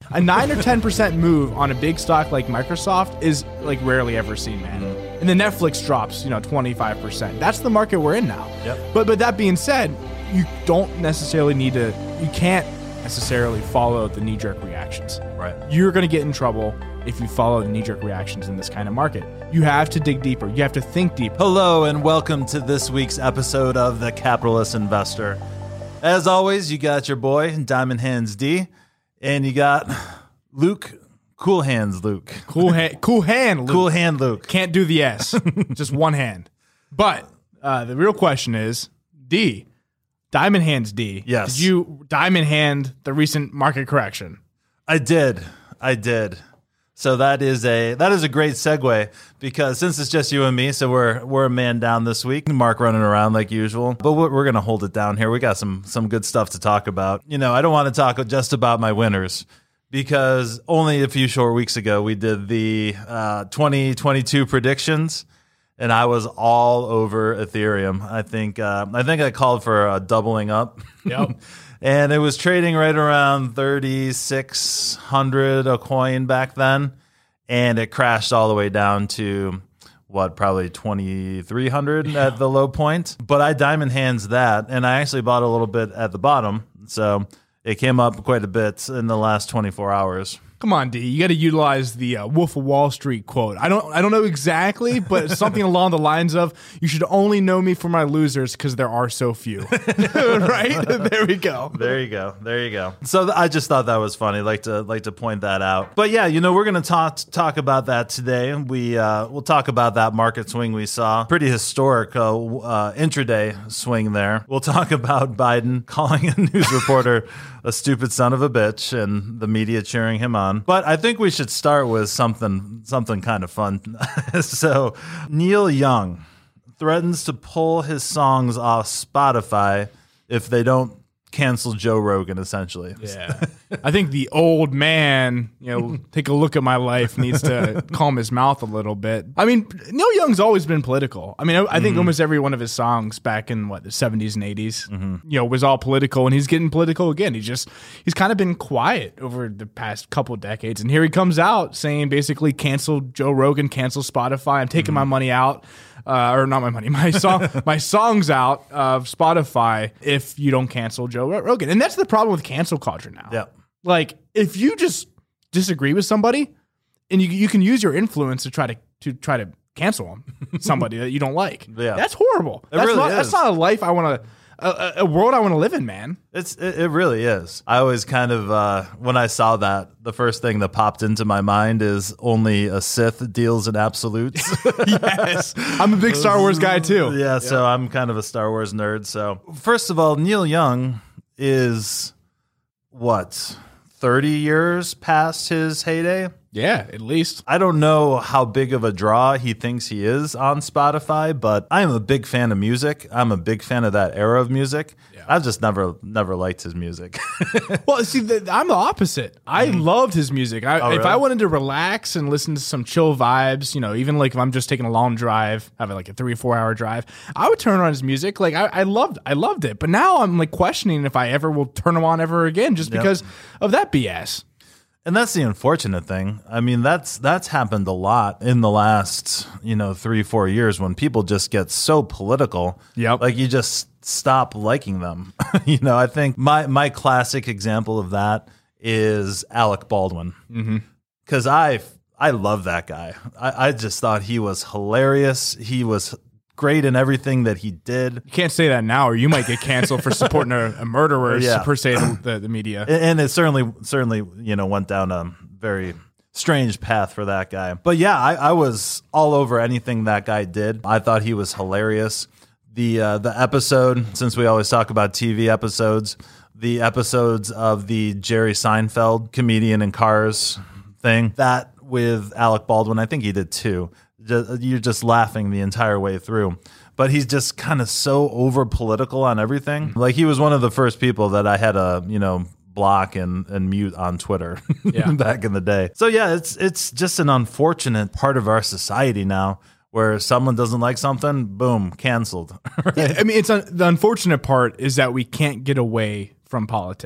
A 9 or 10% move on a big stock like Microsoft is like rarely ever seen, man. And then Netflix drops, 25%. That's the market we're in now. Yep. But that being said, you can't necessarily follow the knee-jerk reactions. Right. You're going to get in trouble if you follow the knee-jerk reactions in this kind of market. You have to dig deeper. You have to think deeper. Hello and welcome to this week's episode of The Capitalist Investor. As always, you got your boy, Diamond Hands D, and you got Luke, Cool Hands Luke. Cool hand, Luke. Cool Hand Luke. Can't do the S. Just one hand. But the real question is, D, Diamond Hands D. Yes. Did you Diamond Hand the recent market correction? I did. So that is a great segue, because since it's just you and me, so we're a man down this week. Mark running around like usual, but we're gonna hold it down here. We got some good stuff to talk about. I don't want to talk just about my winners, because only a few short weeks ago we did the 2022 predictions, and I was all over Ethereum. I think I called for a doubling up. Yep. And it was trading right around 3,600 a coin back then, and it crashed all the way down to probably 2,300 at the low point. But I Diamond Hands that, and I actually bought a little bit at the bottom, so it came up quite a bit in the last 24 hours. Come on, D. You got to utilize the Wolf of Wall Street quote. I don't know exactly, but something along the lines of, "You should only know me for my losers because there are so few." Right? There we go. There you go. So I just thought that was funny. Like to point that out. But yeah, we're going to talk about that today. We'll talk about that market swing we saw. Pretty historic intraday swing there. We'll talk about Biden calling a news reporter a stupid son of a bitch and the media cheering him on. But I think we should start with something kind of fun. So Neil Young threatens to pull his songs off Spotify if they don't cancel Joe Rogan, essentially. Yeah. I think the old man, take a look at my life, needs to calm his mouth a little bit. I mean, Neil Young's always been political. I mean, I think almost every one of his songs back in the 70s and 80s, was all political, and he's getting political again. He's kind of been quiet over the past couple of decades, and here he comes out saying basically cancel Joe Rogan, cancel Spotify. I'm taking my money out. Or not my money, my songs out of Spotify if you don't cancel Joe Rogan. And that's the problem with cancel culture now. Yeah. Like, if you just disagree with somebody, and you can use your influence to try to cancel them, somebody that you don't like. Yeah. That's horrible. That's not a life I want to, a world I want to live in, man. It really is. I always kind of, when I saw that, the first thing that popped into my mind is only a Sith deals in absolutes. Yes. I'm a big Star Wars guy too. Yeah, so I'm kind of a Star Wars nerd. So first of all, Neil Young is 30 years past his heyday? Yeah, at least. I don't know how big of a draw he thinks he is on Spotify, but I am a big fan of music. I'm a big fan of that era of music. Yeah. I've just never liked his music. Well, see, I'm the opposite. I loved his music. If really? I wanted to relax and listen to some chill vibes, even like if I'm just taking a long drive, having like a 3 or 4 hour drive, I would turn on his music. Like I loved it. But now I'm like questioning if I ever will turn him on ever again, just because of that BS. And that's the unfortunate thing. I mean, that's happened a lot in the last, 3-4 years, when people just get so political. Yep. Like, you just stop liking them. I think my classic example of that is Alec Baldwin. Because I love that guy. I just thought he was hilarious. He was great in everything that he did. You can't say that now, or you might get canceled for supporting a murderer, per se, the media. And it certainly went down a very strange path for that guy. But yeah, I was all over anything that guy did. I thought he was hilarious. The episode, since we always talk about TV episodes, the episodes of the Jerry Seinfeld comedian in Cars thing, that with Alec Baldwin, I think he did too. You're just laughing the entire way through. But he's just kind of so over political on everything. Like, he was one of the first people that I had to, block and mute on Twitter back in the day. So yeah, it's just an unfortunate part of our society now, where someone doesn't like something, boom, canceled. Right? Yeah, I mean, the unfortunate part is that we can't get away from politics.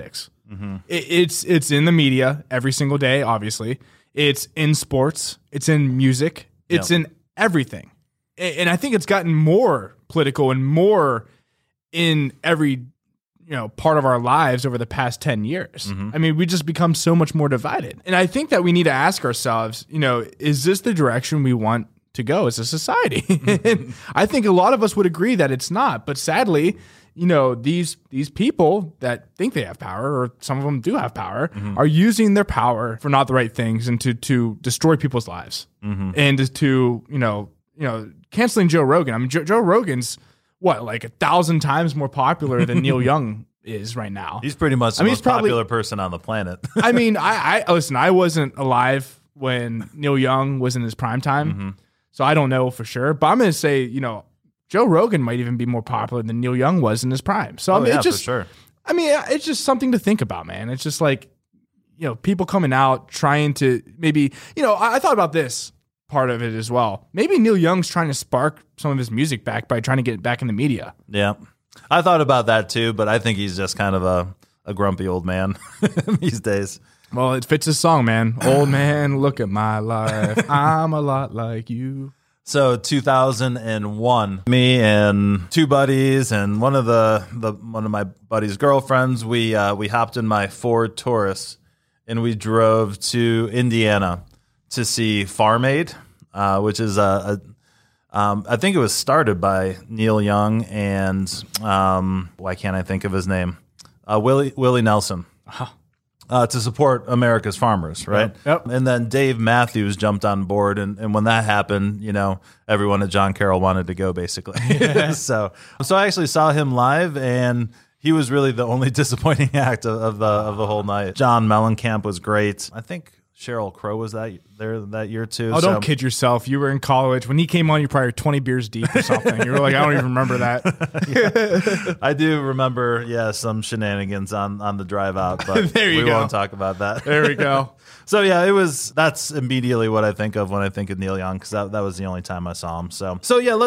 It's in the media every single day, obviously. It's in sports. It's in music. It's in everything. And I think it's gotten more political and more in every part of our lives over the past 10 years. I mean, we just become so much more divided. And I think that we need to ask ourselves, is this the direction we want to go as a society? And I think a lot of us would agree that it's not. But sadly, these people that think they have power, or some of them do have power, are using their power for not the right things and to destroy people's lives. And to, canceling Joe Rogan. I mean, Joe Rogan's like 1,000 times more popular than Neil Young is right now. He's pretty much the most popular person on the planet. I mean, I listen, I wasn't alive when Neil Young was in his prime time, so I don't know for sure. But I'm going to say, Joe Rogan might even be more popular than Neil Young was in his prime. So I mean, it's just, for sure. I mean, it's just something to think about, man. It's just like, people coming out trying to maybe, I thought about this part of it as well. Maybe Neil Young's trying to spark some of his music back by trying to get it back in the media. Yeah. I thought about that too, but I think he's just kind of a grumpy old man these days. Well, it fits his song, man. Old man, look at my life. I'm a lot like you. So 2001, me and two buddies and one of my buddy's girlfriends, we hopped in my Ford Taurus and we drove to Indiana to see Farm Aid, which is I think it was started by Neil Young and why can't I think of his name? Willie Nelson. To support America's farmers, right? Yep. And then Dave Matthews jumped on board, and when that happened, everyone at John Carroll wanted to go, basically. So I actually saw him live, and he was really the only disappointing act of the whole night. John Mellencamp was great. I think Sheryl Crow was there that year too. Oh, don't kid yourself. You were in college. When he came on, you probably were 20 beers deep or something. You were like, I don't even remember that. I do remember, some shenanigans on the drive out, but we won't talk about that. There we go. So that's immediately what I think of when I think of Neil Young, because that was the only time I saw him. So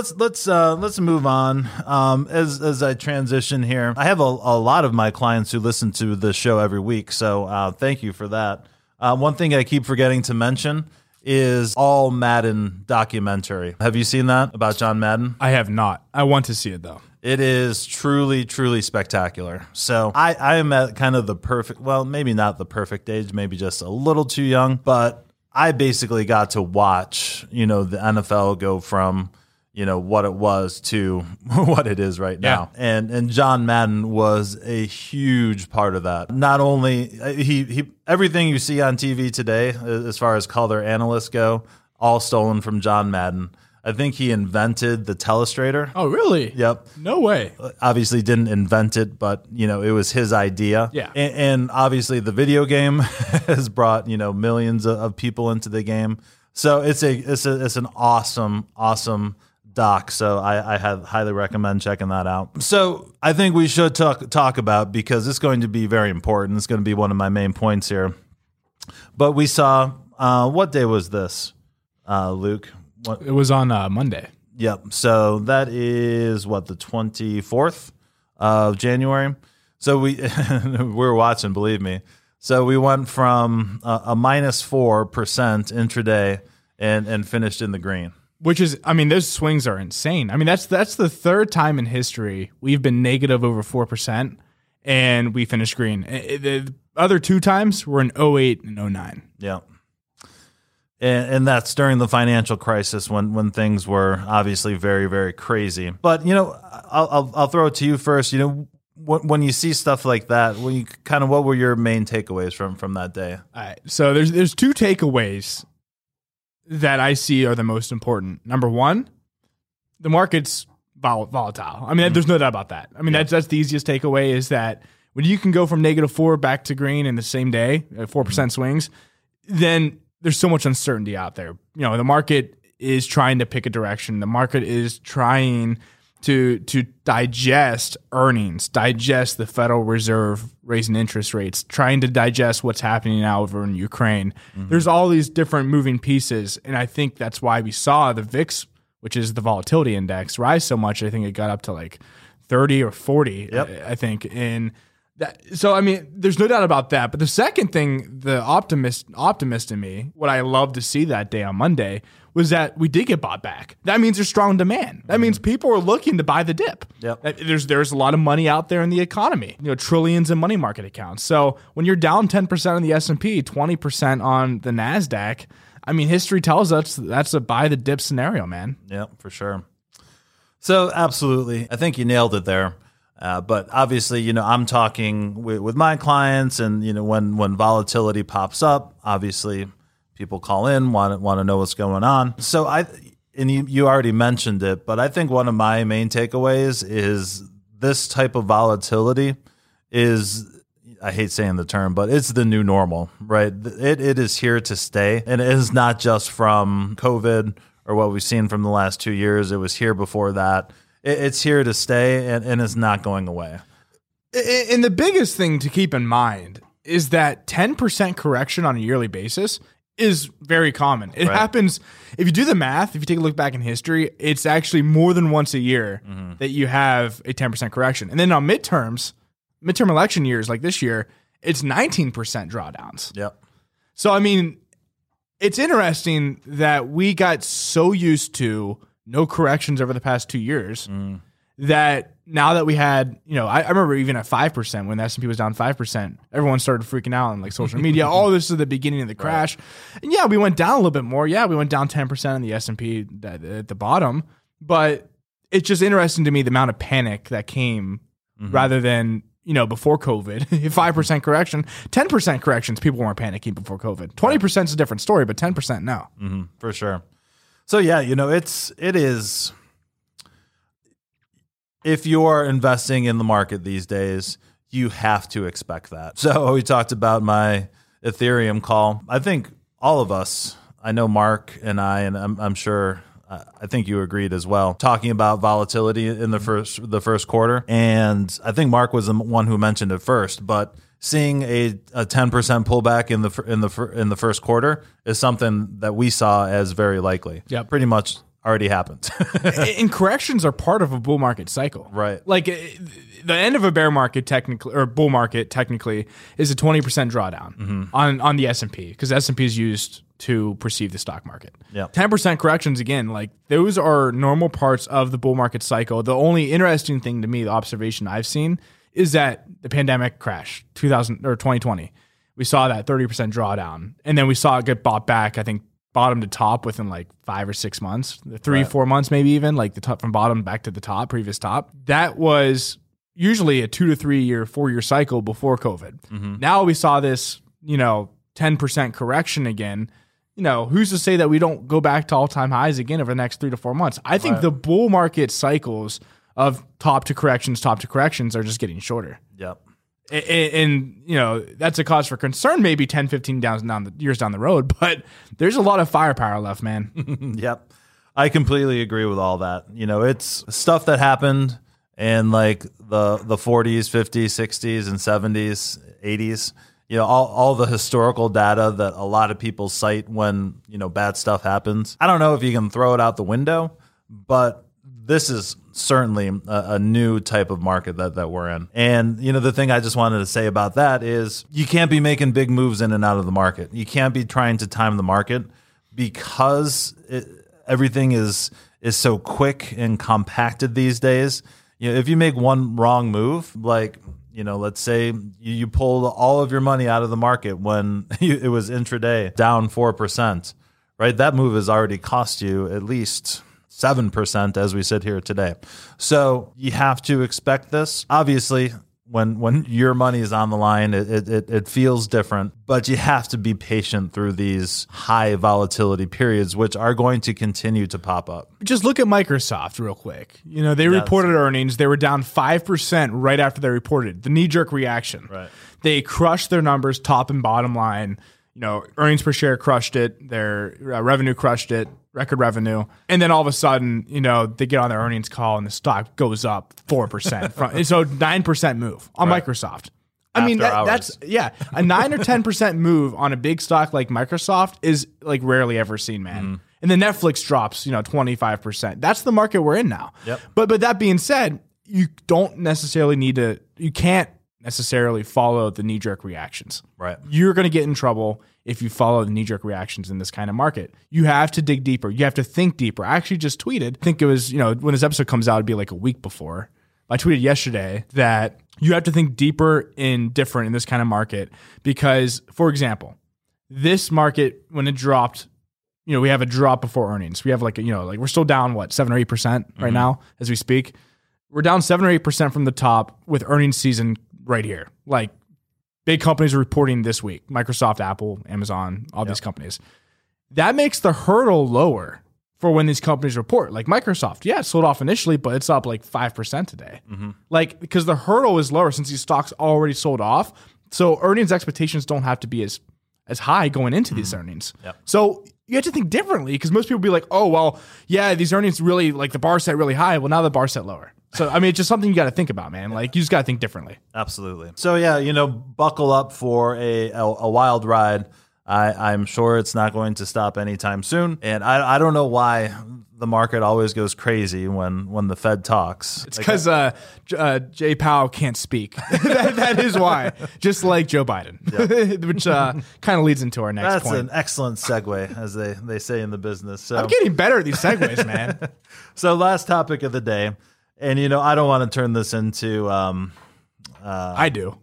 let's move on. As I transition here, I have a lot of my clients who listen to the show every week. So thank you for that. One thing I keep forgetting to mention is All Madden documentary. Have you seen that about John Madden? I have not. I want to see it though. It is truly, truly spectacular. So I am at kind of the perfect, well, maybe not the perfect age, maybe just a little too young, but I basically got to watch, the NFL go from, what it was to what it is right now. Yeah. And John Madden was a huge part of that. Not only he everything you see on TV today, as far as color analysts go, all stolen from John Madden. I think he invented the telestrator. Oh, really? Yep. No way. Obviously didn't invent it, but, it was his idea. Yeah. And obviously the video game has brought, millions of people into the game. So it's an awesome doc. So I highly recommend checking that out. So I think we should talk about, because it's going to be very important. It's going to be one of my main points here. But we saw, what day was this, Luke? It was on Monday. Yep. So that is the 24th of January. So we were watching, believe me. So we went from a minus 4% intraday and finished in the green. Which is, I mean, those swings are insane. I mean, that's the third time in history we've been negative over 4% and we finished green. The other two times were in 08 and 09. Yeah. And that's during the financial crisis when things were obviously very, very crazy. But, I'll throw it to you first. When you see stuff like that, what were your main takeaways from that day? All right. So there's two takeaways that I see are the most important. Number one, the market's volatile. I mean, there's no doubt about that. I mean, that's the easiest takeaway, is that when you can go from -4 back to green in the same day, 4% swings, then there's so much uncertainty out there. The market is trying to pick a direction. The market is trying to digest earnings, digest the Federal Reserve raising interest rates, trying to digest what's happening now over in Ukraine. Mm-hmm. There's all these different moving pieces, and I think that's why we saw the VIX, which is the volatility index, rise so much. I think it got up to 30 or 40, yep. I think. And So, I mean, there's no doubt about that. But the second thing, the optimist in me, what I love to see that day on Monday was that we did get bought back. That means there's strong demand. That means people are looking to buy the dip. Yep. There's a lot of money out there in the economy, trillions in money market accounts. So when you're down 10% on the S&P, 20% on the NASDAQ, I mean, history tells us that's a buy the dip scenario, man. Yeah, for sure. So absolutely. I think you nailed it there. But obviously, I'm talking with my clients, and when volatility pops up, obviously people call in, want to know what's going on. So you already mentioned it, but I think one of my main takeaways is this type of volatility is, I hate saying the term, but it's the new normal, right? It is here to stay, and it is not just from COVID or what we've seen from the last 2 years. It was here before that. It's here to stay, and it's not going away. And the biggest thing to keep in mind is that 10% correction on a yearly basis is very common. It happens, if you do the math, if you take a look back in history, it's actually more than once a year that you have a 10% correction. And then on midterm election years like this year, it's 19% drawdowns. Yep. So, I mean, it's interesting that we got so used to no corrections over the past 2 years that now that we had, I remember even at 5% when the S&P was down 5%, everyone started freaking out on like social media. Oh, this is the beginning of the crash. Right. And yeah, we went down a little bit more. Yeah, we went down 10% in the S&P at the bottom. But it's just interesting to me the amount of panic that came rather than, before COVID. 5% correction, 10% corrections, people weren't panicking before COVID. 20% is a different story, but 10% no. For sure. So yeah, it is. If you're investing in the market these days, you have to expect that. So we talked about my Ethereum call. I think all of us, I know Mark and I'm sure, I think you agreed as well, talking about volatility in the first quarter. And I think Mark was the one who mentioned it first, but seeing a 10% pullback in the first quarter is something that we saw as very likely. Yeah, pretty much already happened. And corrections are part of a bull market cycle, right? Like the end of a bear market technically, or bull market technically, is a 20% drawdown on the S&P, because S&P is used to perceive the stock market. Yeah, 10% corrections, again, like those are normal parts of the bull market cycle. The only interesting thing to me, the observation I've seen, is that the pandemic crash, 2020, we saw that 30% drawdown, and then we saw it get bought back, I think, bottom to top within like 5 or 6 months, 3-4 months, maybe even, like the top from bottom back to the top, previous top. That was usually a 2 to 3 year, 4 year cycle before COVID. Now we saw this, 10% correction again. Who's to say that we don't go back to all-time highs again over the next 3 to 4 months? I think the bull market cycles of top to corrections are just getting shorter. Yep. And that's a cause for concern maybe 10, 15 years down the road, but there's a lot of firepower left, man. Yep. I completely agree with all that. It's stuff that happened in like the 40s, 50s, 60s, and 70s, 80s. All the historical data that a lot of people cite when, bad stuff happens. I don't know if you can throw it out the window, but this is certainly a new type of market that we're in. And, the thing I just wanted to say about that is you can't be making big moves in and out of the market. You can't be trying to time the market because everything is so quick and compacted these days. If you make one wrong move, like, let's say you pulled all of your money out of the market when it was intraday down 4%, right? That move has already cost you at least 7% as we sit here today. So you have to expect this. Obviously, when your money is on the line, it feels different, but you have to be patient through these high volatility periods, which are going to continue to pop up. Just look at Microsoft real quick. They reported earnings. They were down 5% right after they reported. The knee-jerk reaction. Right. They crushed their numbers, top and bottom line. Earnings per share crushed it. Their revenue crushed it. Record revenue. And then all of a sudden, they get on their earnings call and the stock goes up 4%. So 9% move on Microsoft. I mean, that's a 9 or 10% move on a big stock like Microsoft is like rarely ever seen, man. And then Netflix drops, 25%. That's the market we're in now. Yep. But that being said, you don't necessarily need to, you can't necessarily follow the knee-jerk reactions. Right. You're going to get in trouble if you follow the knee-jerk reactions in this kind of market. You have to dig deeper. You have to think deeper. I actually just tweeted, I think it was, when this episode comes out, it'd be like a week before. I tweeted yesterday that you have to think deeper and different in this kind of market because, for example, this market, when it dropped, we have a drop before earnings. We have we're still down, 7 or 8% right now as we speak. We're down 7 or 8% from the top with earnings season right here. Like, big companies are reporting this week. Microsoft, Apple, Amazon, all these companies. That makes the hurdle lower for when these companies report. Like Microsoft, it sold off initially, but it's up 5% today. Because the hurdle is lower since these stocks already sold off. So earnings expectations don't have to be as high going into these earnings. Yep. So you have to think differently because most people be like, oh, well, yeah, these earnings really, the bar set really high. Well, now the bar set lower. So, I mean, it's just something you got to think about, man. You just got to think differently. Absolutely. So, yeah, buckle up for a wild ride. I'm sure it's not going to stop anytime soon. And I don't know why the market always goes crazy when the Fed talks. It's because Jay Powell can't speak. that is why. Just like Joe Biden, which kind of leads into our next point. That's an excellent segue, as they say in the business. So I'm getting better at these segues, man. So last topic of the day. And, I don't want to turn this into, I do,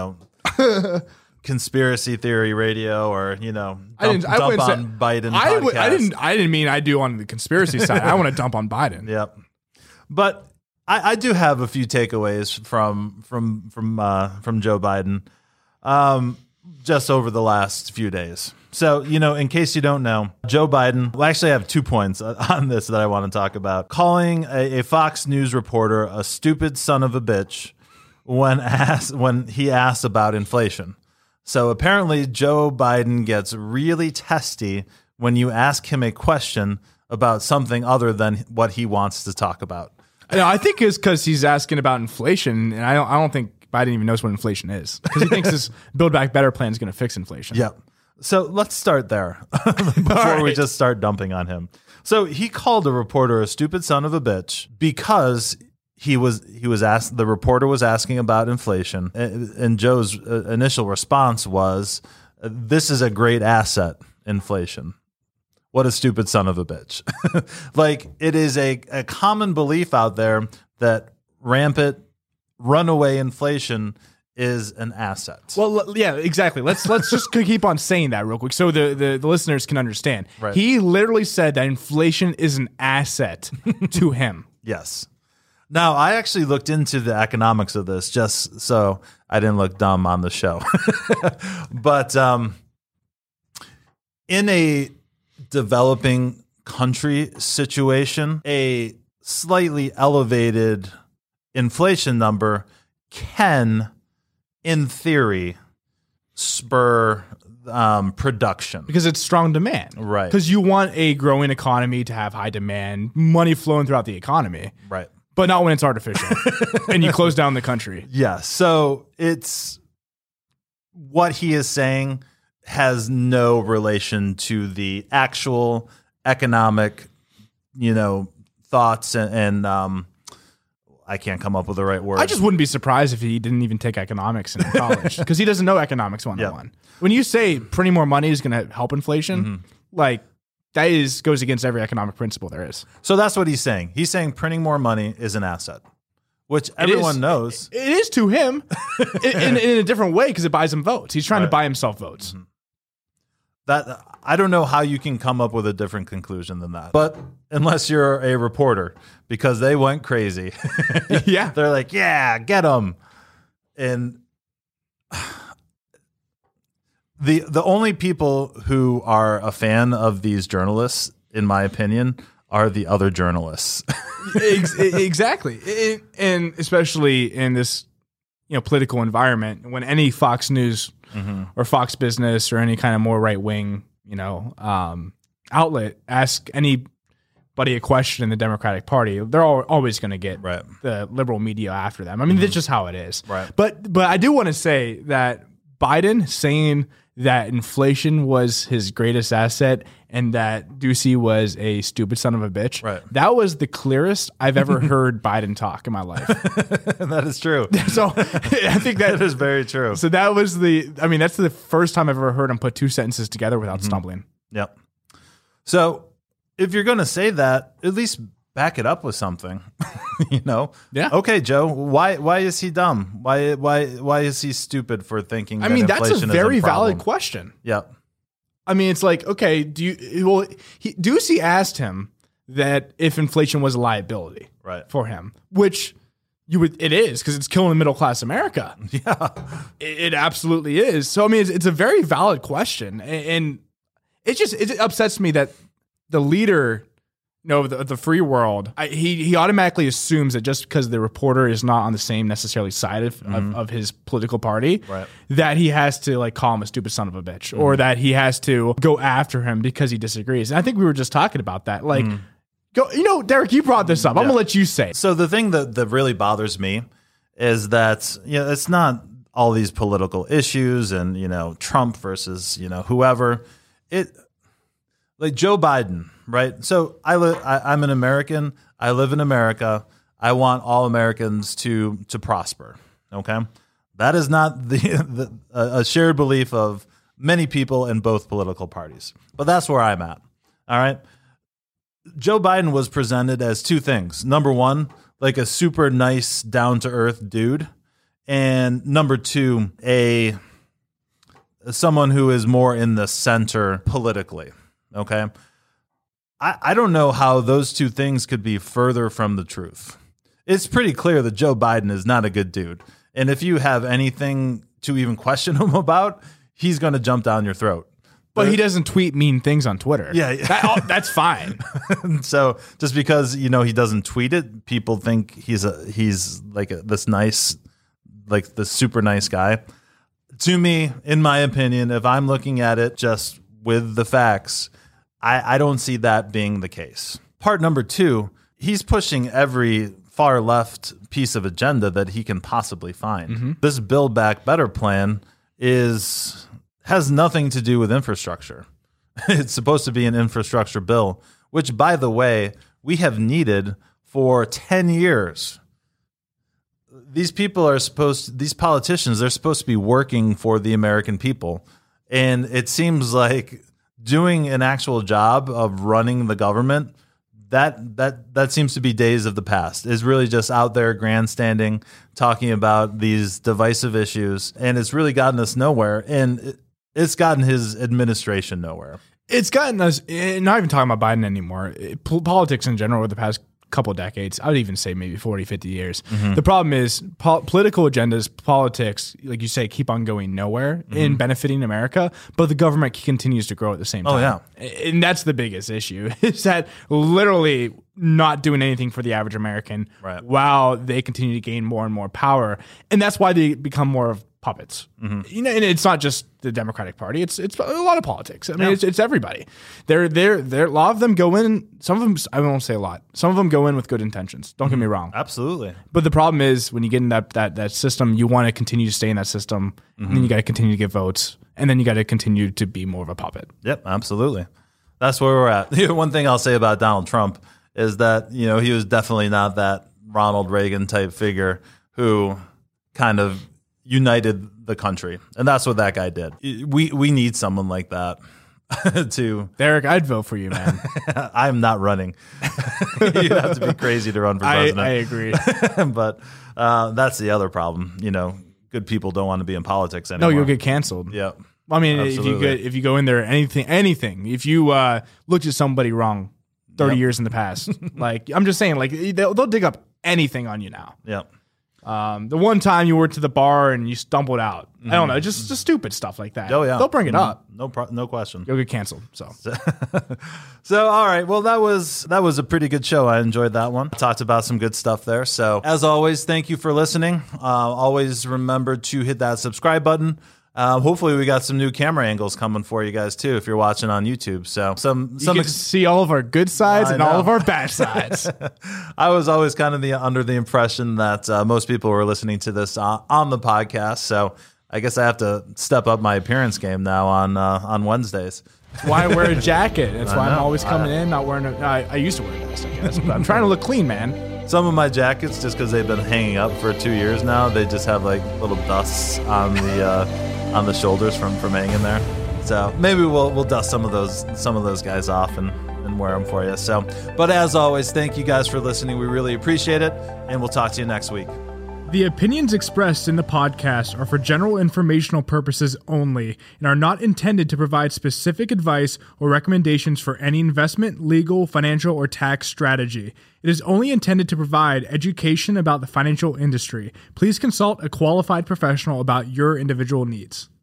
conspiracy theory radio or, dump on Biden. I didn't mean I do on the conspiracy side. I want to dump on Biden. Yep. But I do have a few takeaways from Joe Biden, just over the last few days. So, in case you don't know, Joe Biden, well, actually I have 2 points on this that I want to talk about. Calling a Fox News reporter a stupid son of a bitch when he asks about inflation. So apparently Joe Biden gets really testy when you ask him a question about something other than what he wants to talk about. I think it's because he's asking about inflation, and I don't think Biden even knows what inflation is because he thinks this Build Back Better plan is going to fix inflation. Yep. So let's start there before we just start dumping on him. So he called a reporter a stupid son of a bitch because he was asked. The reporter was asking about inflation, and Joe's initial response was, "This is a great asset, inflation." What a stupid son of a bitch! It is a common belief out there that rampant runaway inflation is an asset. Well, yeah, exactly. Let's just keep on saying that real quick so the listeners can understand. Right. He literally said that inflation is an asset to him. Yes. Now, I actually looked into the economics of this just so I didn't look dumb on the show. But in a developing country situation, a slightly elevated inflation number can, in theory, spur production. Because it's strong demand. Right. Because you want a growing economy to have high demand, money flowing throughout the economy. Right. But not when it's artificial and you close down the country. Yeah. So it's what he is saying has no relation to the actual economic, thoughts and I can't come up with the right word. I just wouldn't be surprised if he didn't even take economics in college because he doesn't know economics 101. When you say printing more money is going to help inflation, that goes against every economic principle there is. So that's what he's saying. He's saying printing more money is an asset, which everyone knows. It is to him in a different way because it buys him votes. He's trying to buy himself votes. Mm-hmm. That I don't know how you can come up with a different conclusion than that. But unless you're a reporter, because they went crazy. Yeah. They're like, yeah, get them. And the only people who are a fan of these journalists, in my opinion, are the other journalists. Exactly. And especially in this political environment, when any Fox News or Fox Business or any kind of more right-wing outlet ask anybody a question in the Democratic Party, they're always going to get the liberal media after them. I mean, that's just how it is. Right. But I do want to say that Biden saying that inflation was his greatest asset and that Ducey was a stupid son of a bitch. Right. That was the clearest I've ever heard Biden talk in my life. That is true. So I think that That is very true. So that was that's the first time I've ever heard him put two sentences together without stumbling. Yep. So if you're going to say that, at least back it up with something, Yeah. Okay, Joe, why is he dumb? Why is he stupid for thinking that inflation that's a is very valid problem? question. Yep. I mean, it's like, okay, Ducey asked him that if inflation was a liability Right. for him, which it is because it's killing middle class America. Yeah. It absolutely is. So, I mean, it's a very valid question. And it upsets me that the leader, of the free world, he automatically assumes that just because the reporter is not on the same necessarily side of his political party, Right. that he has to like call him a stupid son of a bitch, or that he has to go after him because he disagrees. And I think we were just talking about that. Like, Derek, you brought this up. I'm gonna let you say it. So the thing that really bothers me is that it's not all these political issues and Trump versus whoever. Like Joe Biden, right? So I'm an American. I live in America. I want all Americans to prosper. Okay, that is not a shared belief of many people in both political parties. But that's where I'm at. All right. Joe Biden was presented as two things. Number one, like a super nice, down to earth dude, and number two, someone who is more in the center politically. Okay. I don't know how those two things could be further from the truth. It's pretty clear that Joe Biden is not a good dude. And if you have anything to even question him about, he's going to jump down your throat. But he doesn't tweet mean things on Twitter. Yeah. That's fine. So just because, he doesn't tweet it, people think he's like this nice, like the super nice guy. To me, in my opinion, if I'm looking at it just with the facts, I don't see that being the case. Part number two, he's pushing every far left piece of agenda that he can possibly find. Mm-hmm. This Build Back Better plan has nothing to do with infrastructure. It's supposed to be an infrastructure bill, which, by the way, we have needed for 10 years. These politicians, they're supposed to be working for the American people. And it seems like doing an actual job of running the government, that seems to be days of the past. Is really just out there grandstanding, talking about these divisive issues, and it's really gotten us nowhere. And it's gotten his administration nowhere. It's gotten us, not even talking about Biden anymore, politics in general over the past couple of decades, I would even say maybe 40, 50 years. Mm-hmm. The problem is political agendas, politics, like you say, keep on going nowhere in benefiting America, but the government continues to grow at the same time. Oh, yeah. And that's the biggest issue, is that literally not doing anything for the average American while they continue to gain more and more power. And that's why they become more of puppets. Mm-hmm. And it's not just the Democratic Party. It's a lot of politics. I mean, it's everybody. They're a lot of them go in. Some of them, I won't say a lot. Some of them go in with good intentions. Don't get me wrong. Absolutely. But the problem is when you get in that system, you want to continue to stay in that system, and then you got to continue to get votes, and then you got to continue to be more of a puppet. Yep, absolutely. That's where we're at. One thing I'll say about Donald Trump is that he was definitely not that Ronald Reagan type figure who kind of united the country, and that's what that guy did. We need someone like that to Derek, I'd vote for you, man. I'm not running. You'd have to be crazy to run for president. I agree. But that's the other problem. Good people don't want to be in politics anymore. No, you'll get canceled. Yep. I mean, Absolutely. if you go in there, anything, if you looked at somebody wrong 30 years in the past, like I'm just saying, like they'll dig up anything on you now. Yep. The one time you were to the bar and you stumbled out, I don't know, just stupid stuff like that. Oh yeah, they'll bring it up. No question. You'll get canceled. So all right, well that was a pretty good show. I enjoyed that one. Talked about some good stuff there. So as always, thank you for listening. Always remember to hit that subscribe button. Hopefully we got some new camera angles coming for you guys too if you're watching on YouTube. So you can see all of our good sides and all of our bad sides. I was always kind of under the impression that most people were listening to this on the podcast. So I guess I have to step up my appearance game now on Wednesdays. That's why I wear a jacket. That's why I'm know. always coming in, not wearing I used to wear a vest, I guess. But I'm trying to look clean, man. Some of my jackets, just because they've been hanging up for 2 years now, they just have like little dusts on the shoulders from hanging there. So maybe we'll dust some of those guys off and wear them for you. So, but as always, thank you guys for listening. We really appreciate it, and we'll talk to you next week. The opinions expressed in the podcast are for general informational purposes only and are not intended to provide specific advice or recommendations for any investment, legal, financial, or tax strategy. It is only intended to provide education about the financial industry. Please consult a qualified professional about your individual needs.